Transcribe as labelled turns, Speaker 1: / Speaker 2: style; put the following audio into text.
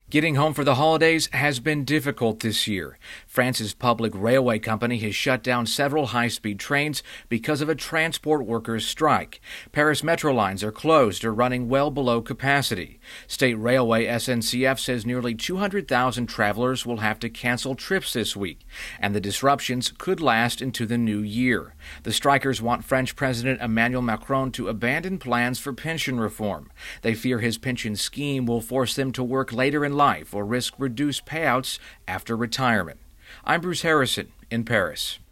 Speaker 1: Getting home for the holidays has been difficult this year. France's public railway company has shut down several high-speed trains because of a transport workers' strike. Paris metro lines are closed or running well below capacity. State Railway SNCF says nearly 200,000 travelers will have to cancel trips this week, and the disruptions could last into the new year. The strikers want French President Emmanuel Macron to abandon plans for pension reform. They fear his pension scheme will force them to work later in life or risk reduced payouts after retirement. I'm Bruce Harrison in Paris.